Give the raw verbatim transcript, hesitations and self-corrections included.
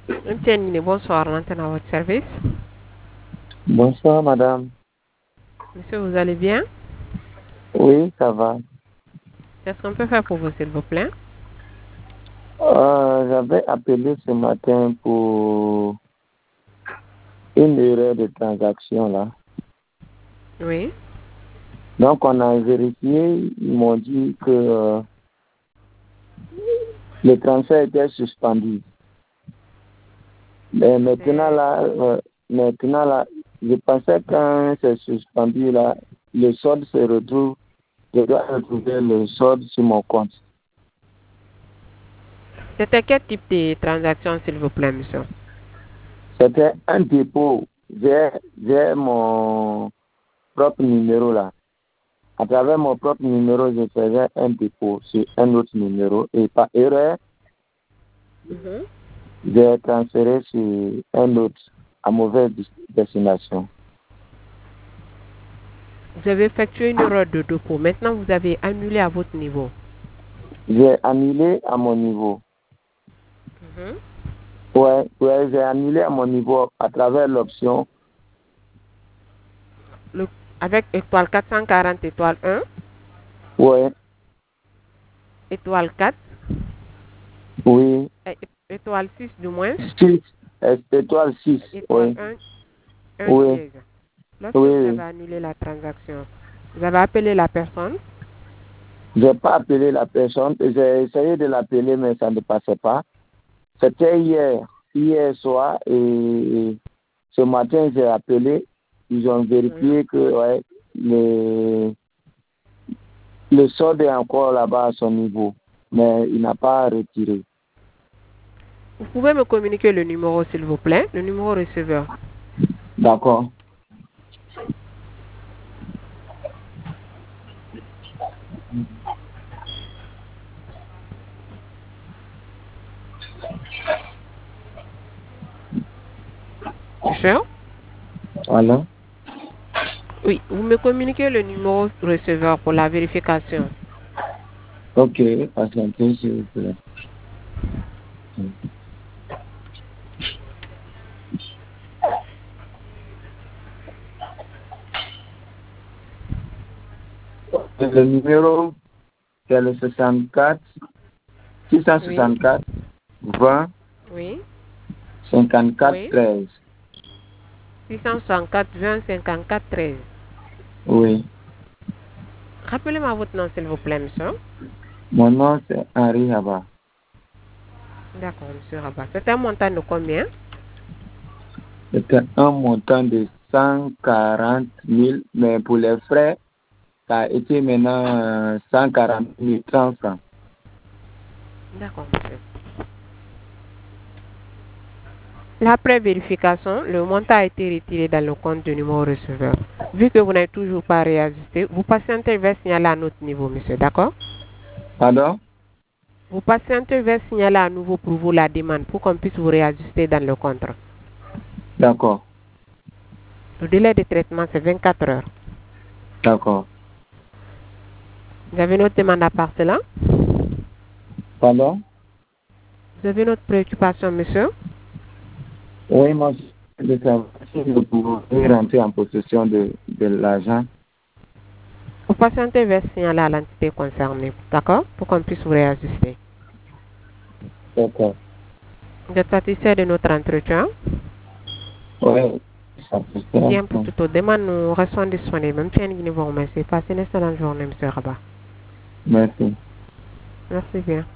M T N Guinée, bonsoir, l'antenne à votre service. Bonsoir, madame. Monsieur, vous allez bien? Oui, ça va. Qu'est-ce qu'on peut faire pour vous, s'il vous plaît? Euh, j'avais appelé ce matin pour une erreur de transaction là. Oui. Donc, on a vérifié, ils m'ont dit que euh, le transfert était suspendu. Mais maintenant là, euh, maintenant là, je pensais que quand c'est suspendu là, le solde se retrouve, je dois retrouver le solde sur mon compte. C'était quel type de transaction, s'il vous plaît, monsieur? C'était un dépôt. J'ai j'ai mon propre numéro là. À travers mon propre numéro, je faisais un dépôt sur un autre numéro et par erreur, Mhm. j'ai transféré sur un autre à mauvaise destination. Vous avez effectué une erreur de dépôt. Maintenant, vous avez annulé à votre niveau. J'ai annulé à mon niveau. Mhm. Ouais, ouais, j'ai annulé à mon niveau à travers l'option. Le- avec étoile quatre cent quarante, étoile un, Ouais, étoile quatre, oui. é- étoile six du moins, six, étoile six, étoile oui. un, un Oui, dièse. Lorsque oui, vous avez oui. annulé la transaction, vous avez appelé la personne. J'ai pas appelé la personne. J'ai essayé de l'appeler, mais ça ne passait pas. C'était hier, hier soir, et ce matin, j'ai appelé. Ils ont Oui. vérifié que ouais, le, le solde est encore là-bas à son niveau, mais il n'a pas retiré. Vous pouvez me communiquer le numéro, s'il vous plaît, le numéro receveur. D'accord. Monsieur? Voilà. Oui, vous me communiquez le numéro receveur pour la vérification. Ok, patientez, s'il vous plaît. Le numéro, c'est le soixante-quatre, Oui, six cent soixante-quatre, vingt, oui, cinquante-quatre, oui. treize. six cent soixante-quatre, vingt, cinquante-quatre, treize. Oui. Rappelez-moi votre nom, s'il vous plaît, monsieur. Mon nom, c'est Henri Haba. D'accord, monsieur Rabat. C'est un montant de combien? C'était un montant de cent quarante mille, mais pour les frais, ça a été maintenant euh, cent quarante mille francs. D'accord, monsieur. Après vérification, le montant a été retiré dans le compte du numéro receveur. Vu que vous n'avez toujours pas réajusté, vous patientez vers signaler à notre niveau, monsieur. D'accord? Pardon? Vous patientez vers signaler à nouveau pour vous la demande pour qu'on puisse vous réajuster dans le compte. D'accord, Le délai de traitement, c'est vingt-quatre heures. d'accord. Vous avez notre demande à part cela? Pardon? Vous avez notre préoccupation, monsieur? Oui, moi, je veux savoir si je pourrais rentrer en possession de, de l'argent. Vous patientez vers signaler à l'entité concernée, d'accord? Pour qu'on puisse vous réajuster. D'accord. Vous êtes satisfait de notre entretien? Oui, ça peut faire. Bien, pour toute autre demande, nous restons disponibles. Même si vous vous remercie. Passez une excellente journée, monsieur Rabat. Merci. Merci bien.